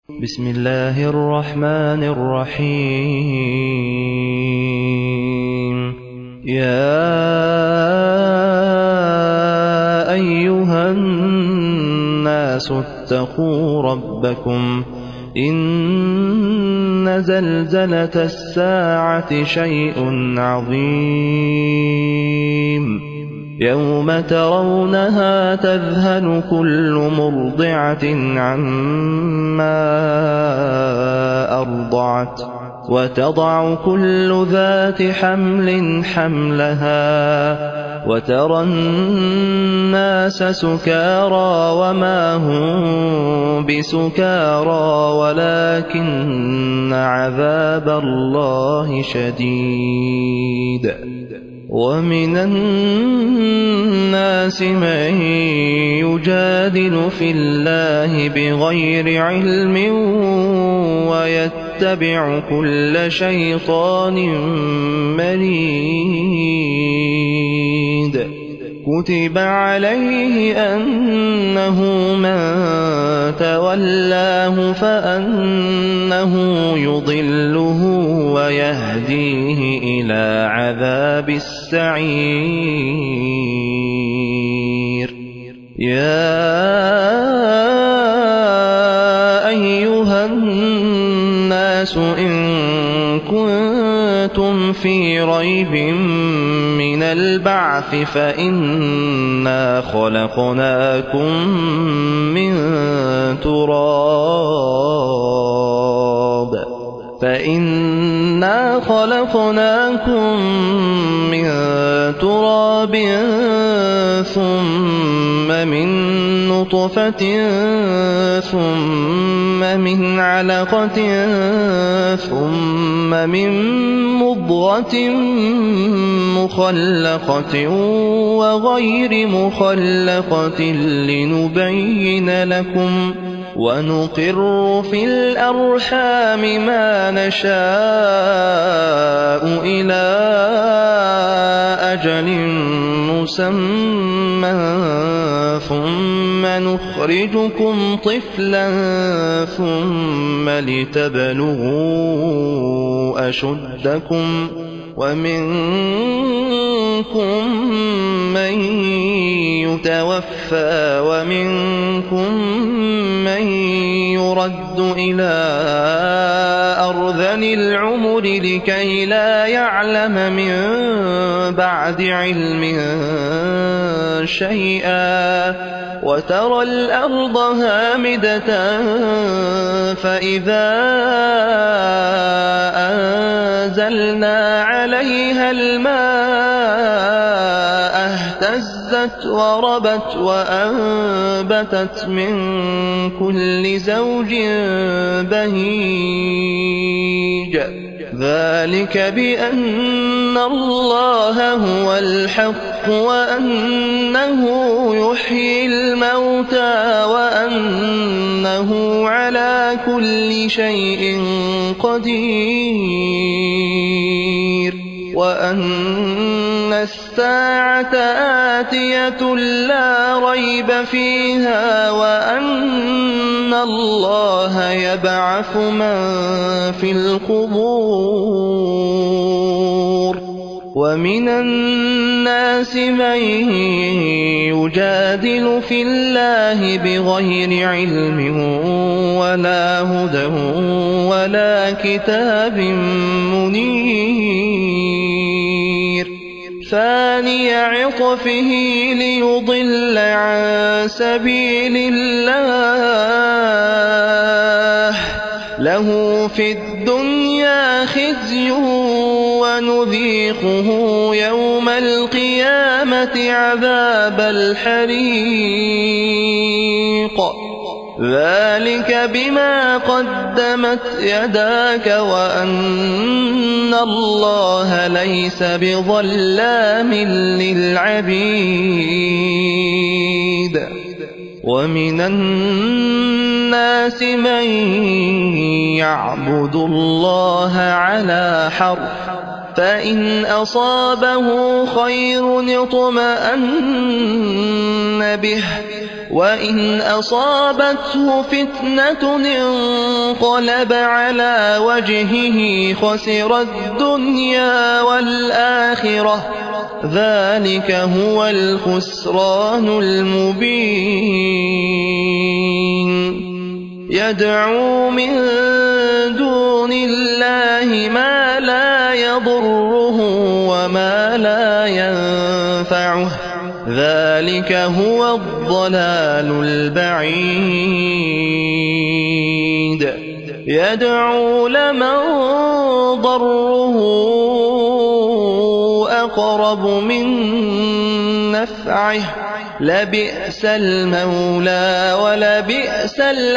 بسم الله الرحمن الرحيم. يا أيها الناس اتقوا ربكم إن زلزلة الساعة شيء عظيم يوم ترونها تذهل كل مرضعة عما أرضعت وتضع كل ذات حمل حملها وترى الناس سكارى وما هم بسكارى ولكن عذاب الله شديد. ومن الناس من يجادل في الله بغير علم ويتبع كل شيطان مريد. كتب عليه أنه من تولاه فأنه يضله ويهديه إلى عذاب السعير. يا أيها الناس إن كنتم في ريب من البعث فإنا خلقناكم من تراب ثم من نطفة ثم من علقة ثم من مضغة مخلقة وغير مخلقة لنبين لكم ونقر في الأرحام ما نشاء إلى أجل مسمى ثم نخرجكم طفلا ثم لتبلغوا أشدكم ومنكم من يتوفى ومنكم من يرد إلى أرذل العمر لكي لا يعلم من بعد علم شيئا. وترى الأرض هامدة فإذا أنزلنا عليها الماء اهتزت وربت وأنبتت من كل زوج بهيج. ذلك بأن الله هو الحق وأنه يحيي الموتى وأنه على كل شيء قدير وأن الساعة آتية لا ريب فيها وأن الله يبعث من في القبور. ومن الناس من يجادل في الله بغير علم ولا هدى ولا كتاب منير. ثاني عطفه ليضل عن سبيل الله له في الدنيا خزي ونذيقه يوم القيامة عذاب الحريق. ذلك بما قدمت يداك وأن الله ليس بظلام للعبيد. ومن الناس من يعبد الله على حرف فإن أصابه خير اطمأن به وإن أصابته فتنة انقلب على وجهه خسر الدنيا والآخرة ذلك هو الخسران المبين يدعو من دون الله ما لا يضره وما لا ينفعه ذلك هو الضلال البعيد يدعو لمن ضره أقرب من نفعه لبئس المولى ولبئس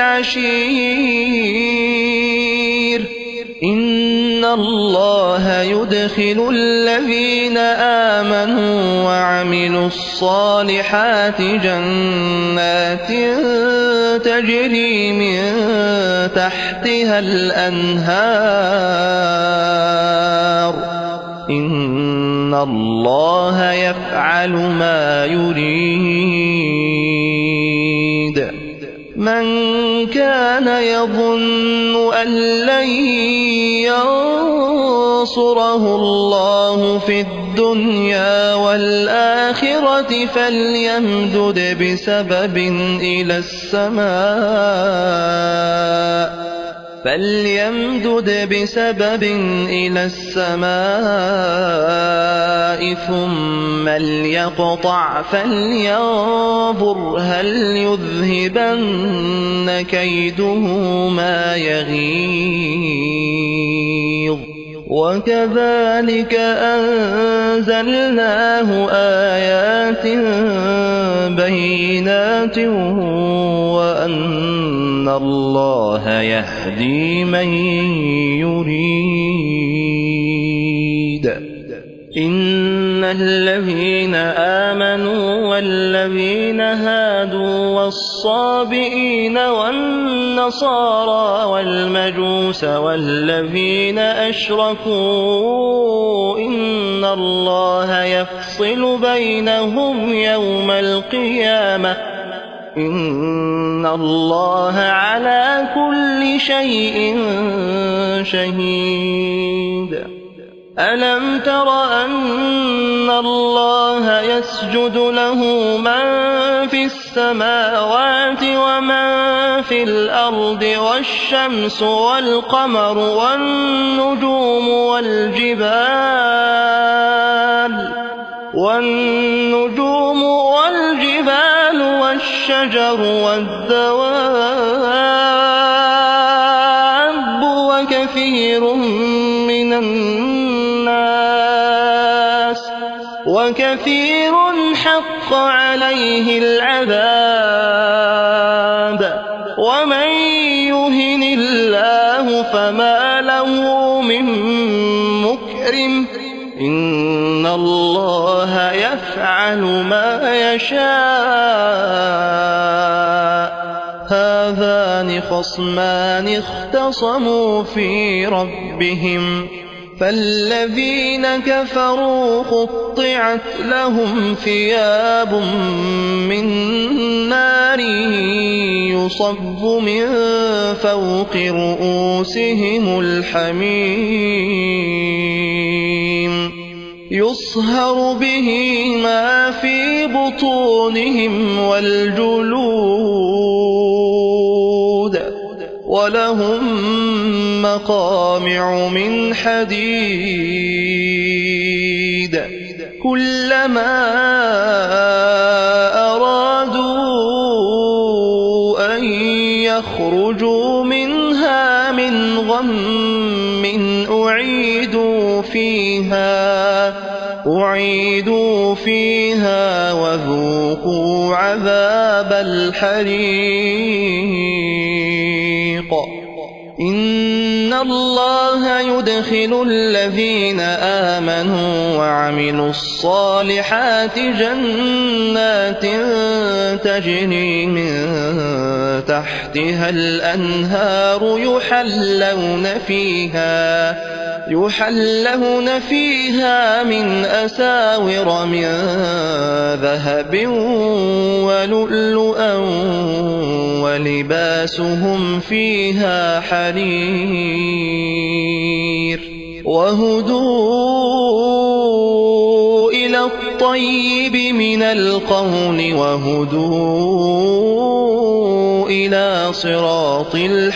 العشير إن الله يدخل الذين آمنوا وعملوا الصالحات جنات تجري من تحتها الأنهار إن الله يفعل ما يريد من كان يظن أن لن ينصره الله في الدنيا والآخرة فليمدد بسبب إلى السماء ثم ليقطع فلينظر هل يذهبن كيده ما يغيظ وكذلك أنزلناه آيات بينات وأن الله يهدي من يريد إن الذين آمنوا والذين هادوا والصابئين والنصارى والمجوس والذين أشركوا إن الله يفصل بينهم يوم القيامة إن الله على كل شيء شهيد ألم تر أن الله يسجد له من في السماوات ومن في الأرض والشمس والقمر والنجوم والجبال والشجر والدواب وكثير حق عليه العذاب ومن يهن الله فما له من مكرم إن الله يفعل ما يشاء هذان خصمان اختصموا في ربهم فالذين كفروا قطعت لهم ثياب من نار يصب من فوق رؤوسهم الحميم يصهر به ما في بطونهم والجلود ولهم مقامع من حديد كلما أرادوا أن يخرجوا منها من غم أعيدوا فيها وذوقوا عذاب الحريق إن الله يدخل الذين آمنوا وعملوا الصالحات جنات تجري من يحلون فيها من أساور من ذهب ولؤلؤا ولباسهم فيها حرير وهدوا إلى الطيب من القول وهدوا إلى صراط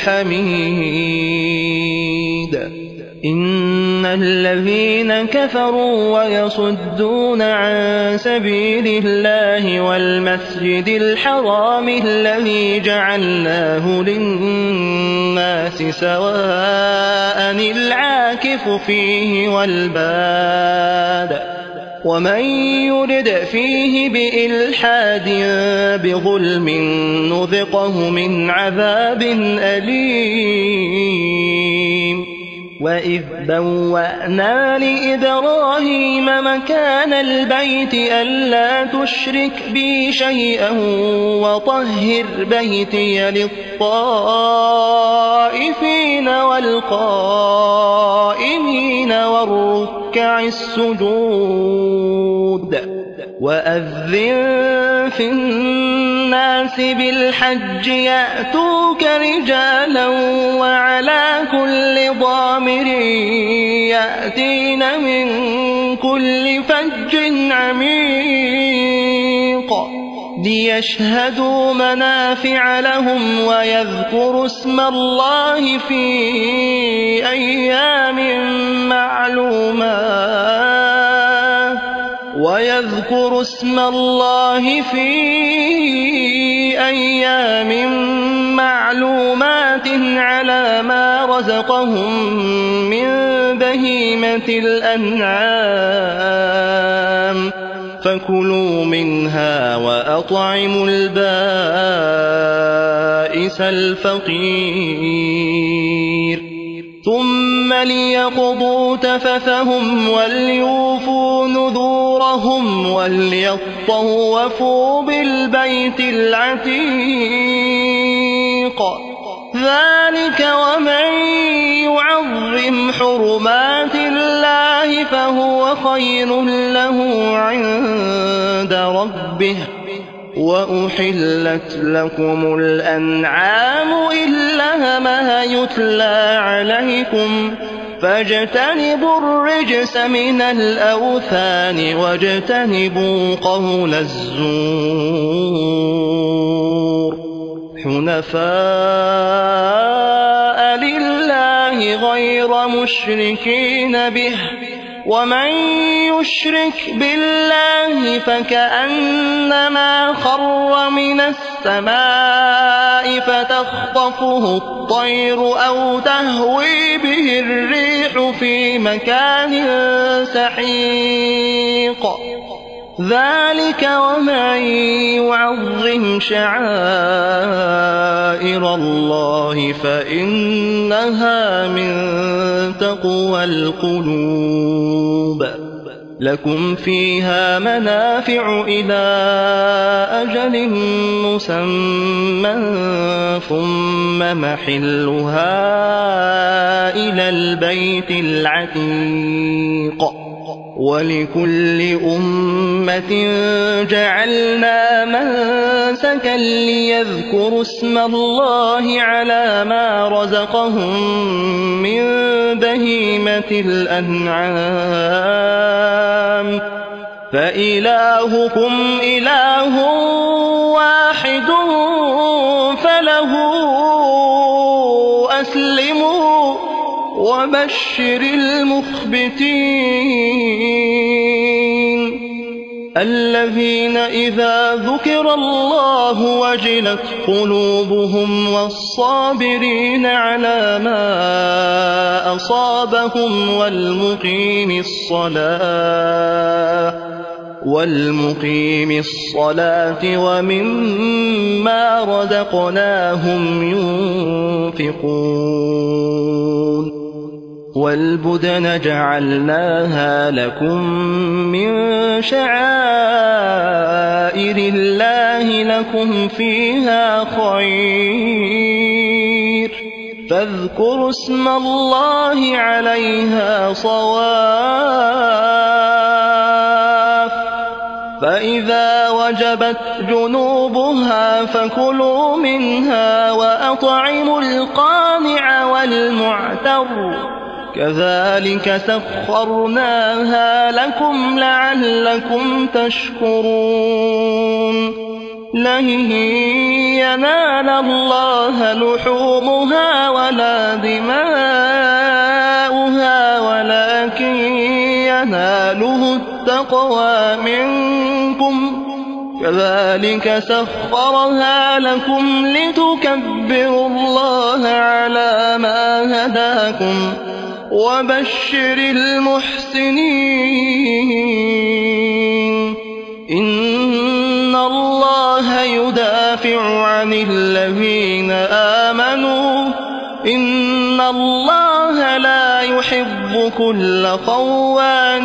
الحميد إن الذين كفروا ويصدون عن سبيل الله والمسجد الحرام الذي جعلناه للناس سواء العاكف فيه والباد ومن يرد فيه بإلحاد بظلم نذقه من عذاب أليم وإذ بوأنا لإبراهيم مكان البيت ألا تشرك بي شيئا وطهر بيتي للطائفين والقائمين والركع السجود وأذن في الناس بالحج يأتوك رجالا وعلى كل ضامر يأتين من كل فج عميق ليشهدوا منافع لهم ويذكروا اسم الله في أيام معلومات على ما رزقهم من بهيمة الأنعام فكلوا منها وأطعموا البائس الفقير ثم ليقضوا تفثهم وليوفوا نذورهم وليطوفوا بالبيت العتيق ذلك ومن يعظم حرمات الله فهو خير له عند ربه وأحلت لكم الأنعام إلا ما يتلى عليكم فاجتنبوا الرجس من الأوثان واجتنبوا قول الزور حنفاء لله غير مشركين به ومن يشرك بالله فكأنما خر من السماء فتخطفه الطير أو تهوي به الريح في مكان سحيق ذلك ومن يعظم شعائر الله فإنها من تقوى القلوب لكم فيها منافع إلى أجل مسمى ثم محلها إلى البيت العتيق ولكل أمة جعلنا منسكا ليذكروا اسم الله على ما رزقهم من بهيمة الأنعام فإلهكم إله واحد فله أسلموا وبشر المخبتين الذين إذا ذكر الله وجلت قلوبهم والصابرين على ما أصابهم والمقيم الصلاة ومما رزقناهم ينفقون والبدن جعلناها لكم من شعائر الله لكم فيها خير فاذكروا اسم الله عليها صواف، فإذا وجبت جنوبها فكلوا منها وأطعموا القانع والمعتر، كذلك سخرناها لكم لعلكم تشكرون. لن ينال الله لحومها ولا دماؤها ولكن يناله التقوى منكم، كذلك سخرها لكم لتكبروا الله على ما هداكم، وبشر المحسنين. إن الله يدافع عن الذين آمنوا، إن الله لا يحب كل خوان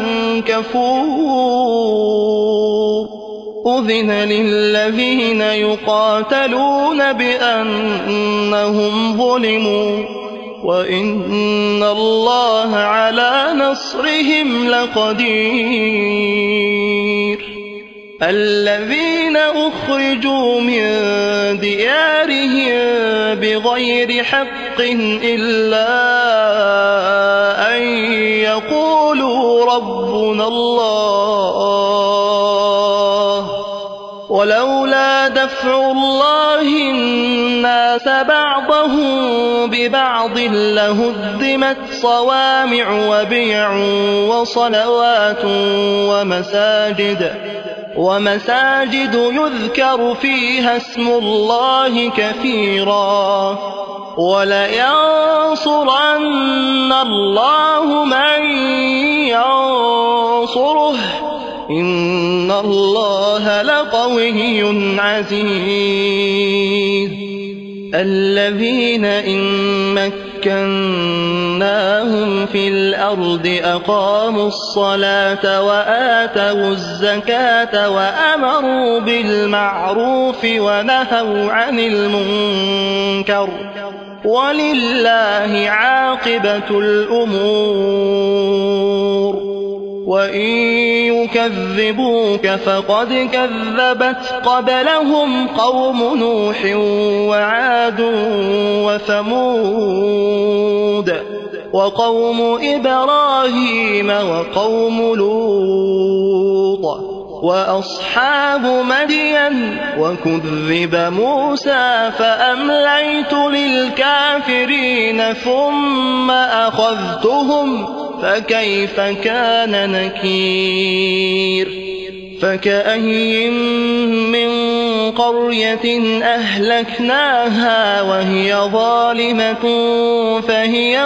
كفور. أذن للذين يقاتلون بأنهم ظلموا، وإن الله على نصرهم لقدير. الذين أخرجوا من ديارهم بغير حق إلا أن يقولوا ربنا الله، ولولا دفع الله الناس بعضهم ببعض لهدمت صوامع وبيع وصلوات ومساجد يذكر فيها اسم الله كثيرا، ولينصرن الله من ينصره، إن الله لقوي عزيز. الذين إن مكناهم في الأرض أقاموا الصلاة وآتوا الزكاة وأمروا بالمعروف ونهوا عن المنكر، ولله عاقبة الأمور. وإن يكذبوك فقد كذبت قبلهم قوم نوح وعاد وثمود وقوم إبراهيم وقوم لوط وأصحاب مدين، وكذب موسى فأمليت للكافرين ثم أخذتهم فكيف كان نكير. فكأي من قرية أهلكناها وهي ظالمة فهي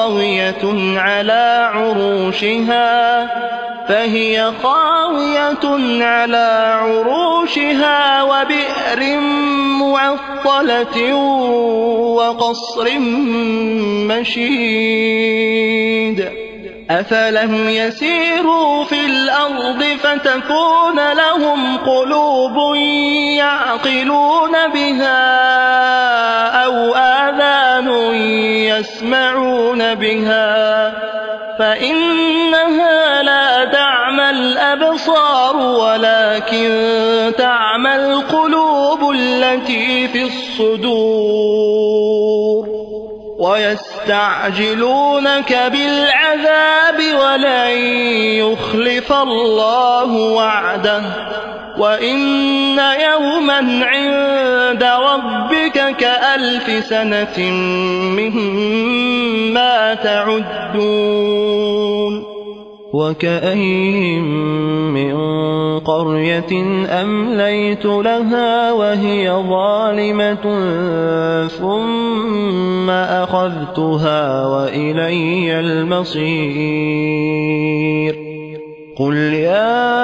خاوية على عروشها وبئر معطلة وقصر مشيد. أفلم يسيروا في الأرض فتكون لهم قلوب يعقلون بها أو آذان يسمعون بها، فإنها لا تعمى الأبصار ولكن تعمى القلوب التي في الصدور. ويستعجلونك بالعذاب ولن يخلف الله وعده، وإن يوما عند ربك كألف سنة مما تعدون. وكأين من قرية أمليت لها وهي ظالمة ثم أخذتها وإلي المصير. قل يا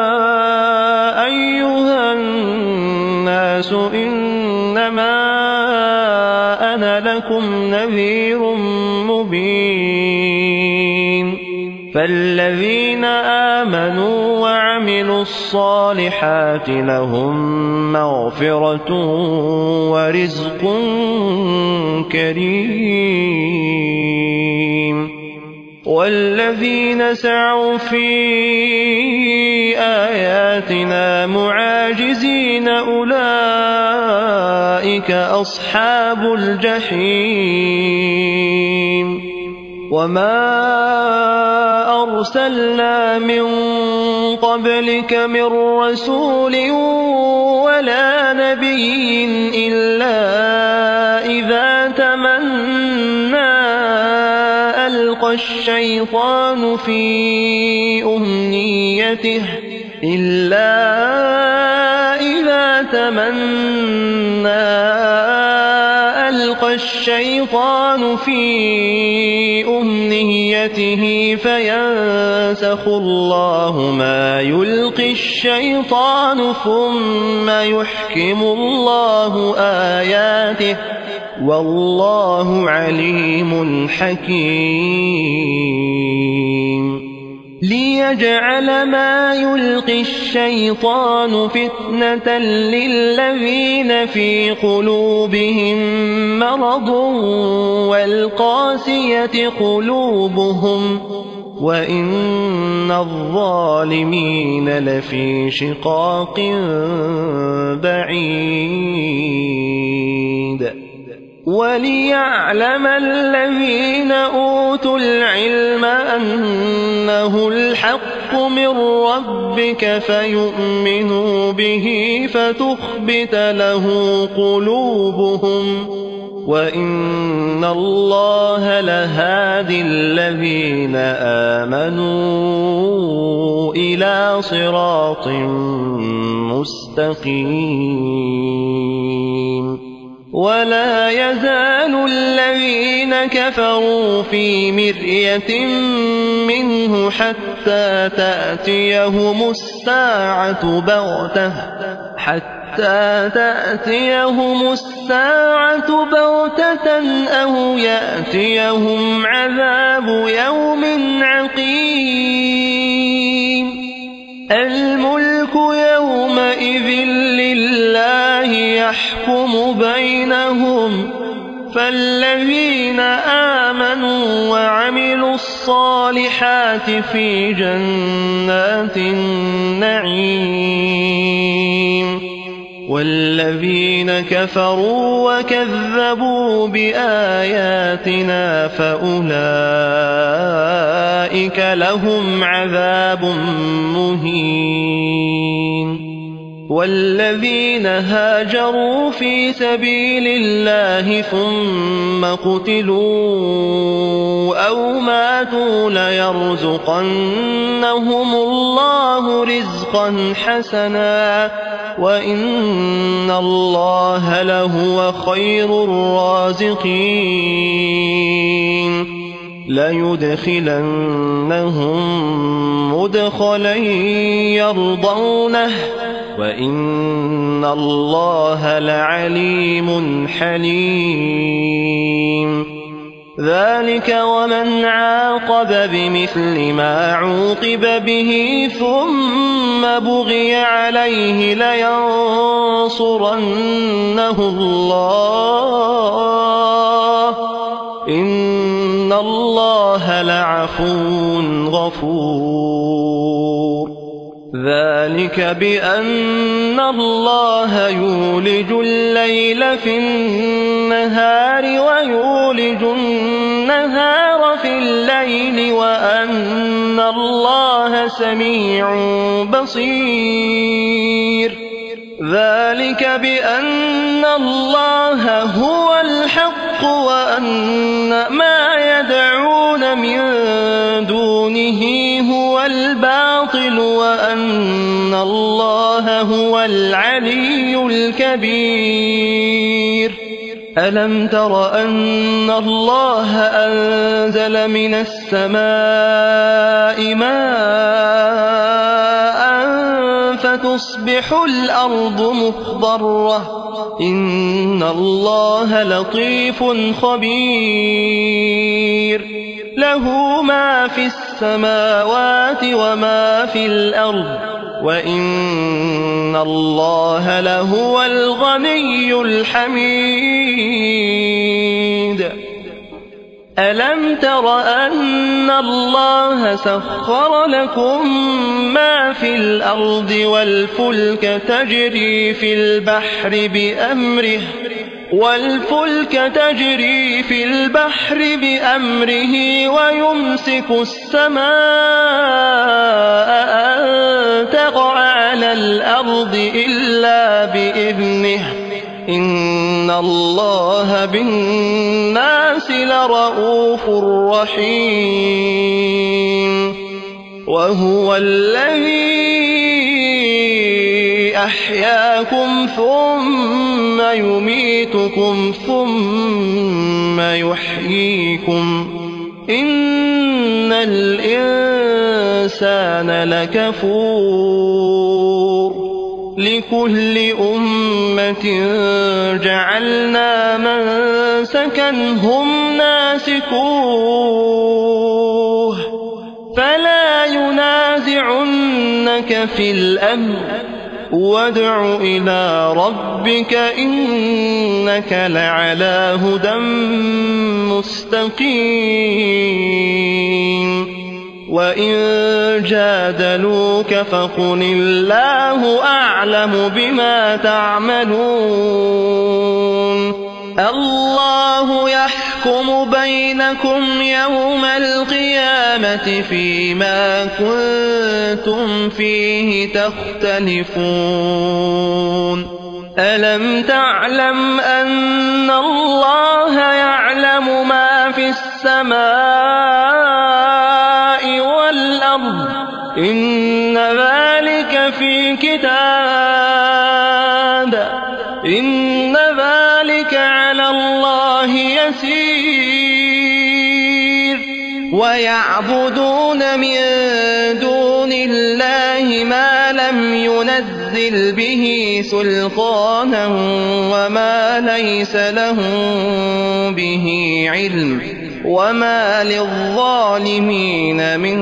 أيها الناس إنما أنا لكم نذير مبين. فالذين الذين آمنوا وعملوا الصالحات لهم مغفرة ورزق كريم والذين سعوا في آياتنا معاجزين أولئك أصحاب الجحيم وما أرسلنا من قبلك من رسول ولا نبي إلا إذا تمنى ألقى الشيطان في أمنيته فينسخ الله ما يلقي الشيطان ثم يحكم الله آياته والله عليم حكيم ليجعل ما يلقي الشيطان فتنة للذين في قلوبهم مرض والقاسية قلوبهم وإن الظالمين لفي شقاق بعيد وليعلم الذين أوتوا العلم أنه الحق من ربك فيؤمنوا به فتخبت له قلوبهم وإن الله لهادي الذين آمنوا إلى صراط مستقيم ولا يزال الذين كفروا في مرية منه حتى تأتيهم الساعة بغتة أو يأتيهم عذاب يوم عقيم الملك يومئذ لله يحكم بينهم فالذين آمنوا وعملوا الصالحات في جنات النعيم والذين كفروا وكذبوا بآياتنا فأولئك لهم عذاب مهين والذين هاجروا في سبيل الله ثم قتلوا أو ماتوا ليرزقنهم الله رزقا حسنا وإن الله لهو خير الرازقين ليدخلنهم مدخلا يرضونه وإن الله لعليم حليم ذلك ومن عاقب بمثل ما عوقب به ثم بغي عليه لينصرنه الله إن الله لعفو غفور ذلك بأن الله يولج الليل في النهار ويولج النهار في الليل وأن الله سميع بصير ذلك بأن الله هو الحق وأن ما يدعون من دونه هو الباطل وأن الله هو العلي الكبير ألم تر أن الله أنزل من السماء ماء فتصبح الأرض مخضرة إن الله لطيف خبير له ما في السماء السماوات وما في الأرض وإن الله لهو الغني الحميد ألم تر أن الله سخر لكم ما في الأرض والفلك تجري في البحر بأمره ويمسك السماء أن تقع على الأرض إلا بإذنه إن الله بالناس لرءوف رحيم وهو الذي أحياكم ثم يميتكم ثم يحييكم إن الإنسان لكفور لكل أمة جعلنا منسكا هم ناسكوه فلا ينازعنك في الأمر وادع إلى ربك إنك لعلى هدى مستقيم وإن جادلوك فقل الله أعلم بما تعملون الله يحكم بينكم يوم القيامة فيما كنتم فيه تختلفون ألم تعلم أن الله يعلم ما في السماء والأرض إن ذلك في كتاب إن ذلك على الله يسير ويعبدون من دون الله ما لم ينزل به سلطانا وما ليس لهم به علم وما للظالمين من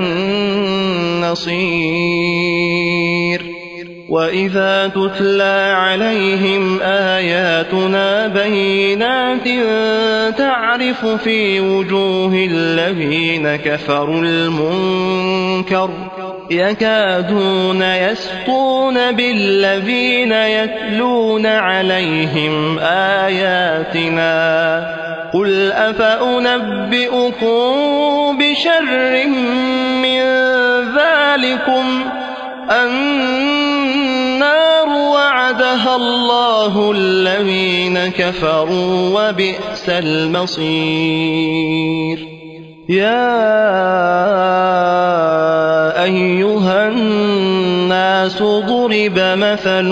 نصير وإذا تتلى عليهم آياتنا بينات تعرف في وجوه الذين كفروا المنكر يكادون يسطون بالذين يتلون عليهم آياتنا قل أفأنبئكم بشر من ذلكم النار وعدها الله الذين كفروا وبئس المصير يا أيها الناس ضرب مثل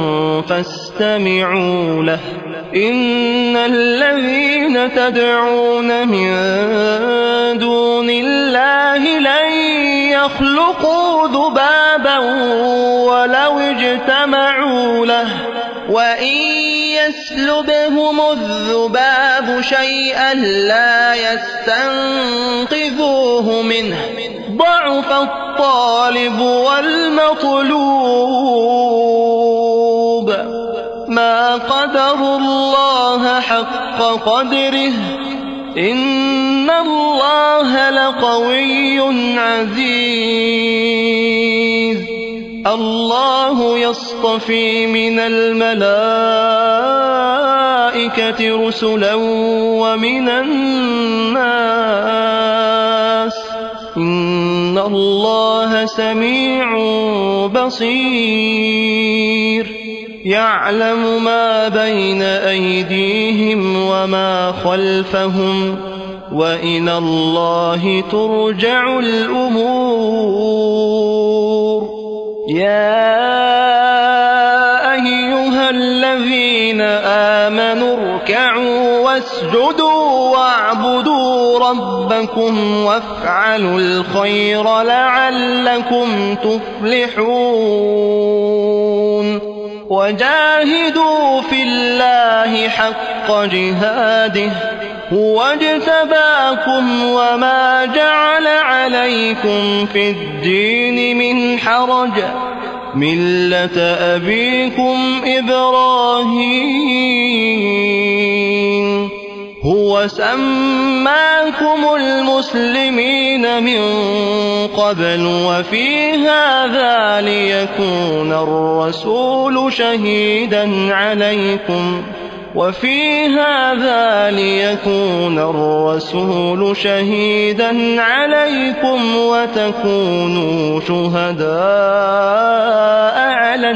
فاستمعوا له إن الذين تدعون من دون الله لن يخلقوا ذبابا ولو اجتمعوا له وإن يسلبهم الذباب شيئا لا يستنقذوه منه ضعف الطالب والمطلوب ما قدروا الله حق قدره إن الله لقوي عزيز الله يصطفي من الملائكة رسلا ومن الناس إن الله سميع بصير يعلم ما بين أيديهم وما خلفهم وإلى الله ترجع الأمور يا أيها الذين آمنوا اركعوا واسجدوا واعبدوا ربكم وافعلوا الخير لعلكم تفلحون وجاهدوا في الله حق جهاده هو اجتباكم وما جعل عليكم في الدين من حرج ملة أبيكم إبراهيم هو سماكم المسلمين من قبل وفي هذا ليكون الرسول شهيدا عليكم وتكونوا شهداء على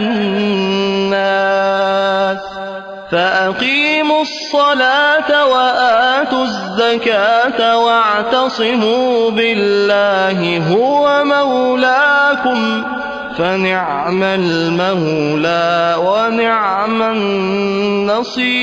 الناس فأقيموا الصلاة وآتوا الزكاة واعتصموا بالله هو مولاكم فنعم المولى ونعم النصير.